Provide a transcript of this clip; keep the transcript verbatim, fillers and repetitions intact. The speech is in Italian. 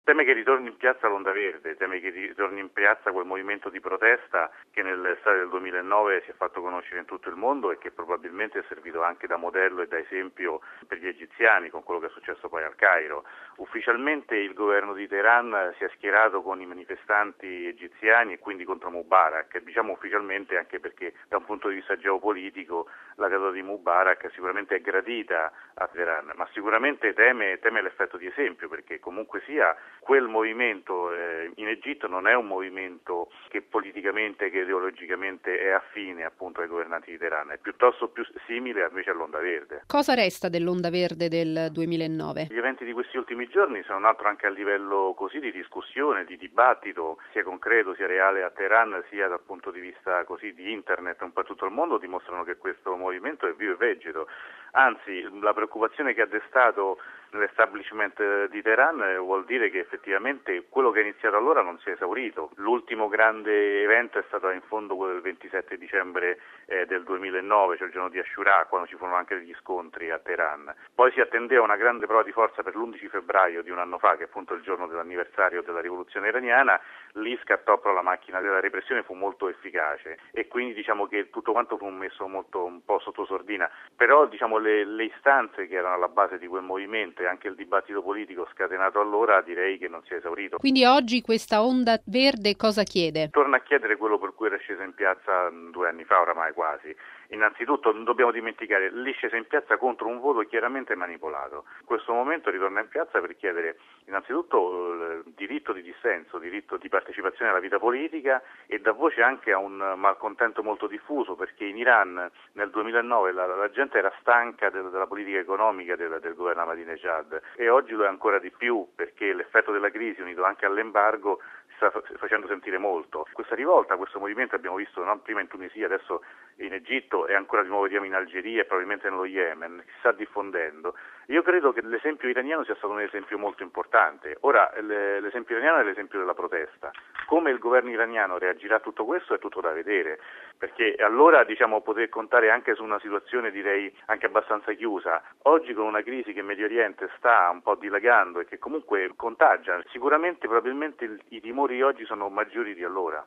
Teme che ritorni in piazza l'Onda Verde, teme che ritorni in piazza quel movimento di protesta che nell'estate del duemilanove si è fatto conoscere in tutto il mondo e che probabilmente è servito anche da modello e da esempio per gli egiziani con quello che è successo poi al Cairo. Ufficialmente il governo di Teheran si è schierato con i manifestanti egiziani e quindi contro Mubarak, diciamo ufficialmente anche perché da un punto di vista geopolitico la caduta di Mubarak sicuramente è gradita a Teheran, ma sicuramente teme, teme l'effetto di esempio perché comunque sia quel movimento eh, in Egitto non è un movimento che politicamente, che ideologicamente è affine appunto ai governanti di Teheran, è piuttosto più simile invece all'Onda Verde. Cosa resta dell'Onda Verde del duemilanove? Gli eventi di questi ultimi giorni, se non altro anche a livello così di discussione, di dibattito, sia concreto sia reale a Teheran, sia dal punto di vista così di internet un po' tutto il mondo, dimostrano che questo movimento è vivo e vegeto. Anzi, la preoccupazione che ha destato nell'establishment di Teheran vuol dire che effettivamente quello che è iniziato allora non si è esaurito. L'ultimo grande evento è stato in fondo quello del ventisette dicembre eh, del duemilanove, cioè il giorno di Ashura, quando ci furono anche degli scontri a Teheran. Poi si attendeva una grande prova di forza per l'undici febbraio di un anno fa, che è appunto il giorno dell'anniversario della rivoluzione iraniana. Lì scattò però la macchina della repressione, fu molto efficace e quindi diciamo che tutto quanto fu messo molto un po' sotto sordina. Però diciamo le, le istanze che erano alla base di quel movimento e anche il dibattito politico scatenato allora direi che non si è esaurito. Quindi oggi questa Onda Verde cosa chiede? Torna a chiedere quello per cui era scesa in piazza due anni fa oramai quasi. Innanzitutto non dobbiamo dimenticare, lì scesa in piazza contro un voto chiaramente manipolato. In questo momento ritorna in piazza per chiedere innanzitutto il diritto di dissenso, diritto di partecipazione alla vita politica e dà voce anche a un malcontento molto diffuso perché in Iran nel duemilanove la, la gente era stanca del, della politica economica del, del governo Ahmadinejad e oggi lo è ancora di più perché l'effetto della crisi unito anche all'embargo sta facendo sentire molto. Questa rivolta, questo movimento abbiamo visto no? prima in Tunisia, adesso in Egitto e ancora di nuovo vediamo in Algeria e probabilmente nello Yemen, si sta diffondendo. Io credo che l'esempio iraniano sia stato un esempio molto importante. Ora, l'esempio iraniano è l'esempio della protesta. Come il governo iraniano reagirà a tutto questo è tutto da vedere, perché allora diciamo poter contare anche su una situazione direi anche abbastanza chiusa. Oggi con una crisi che in Medio Oriente sta un po' dilagando e che comunque contagia, sicuramente probabilmente i timori di oggi sono maggiori di allora.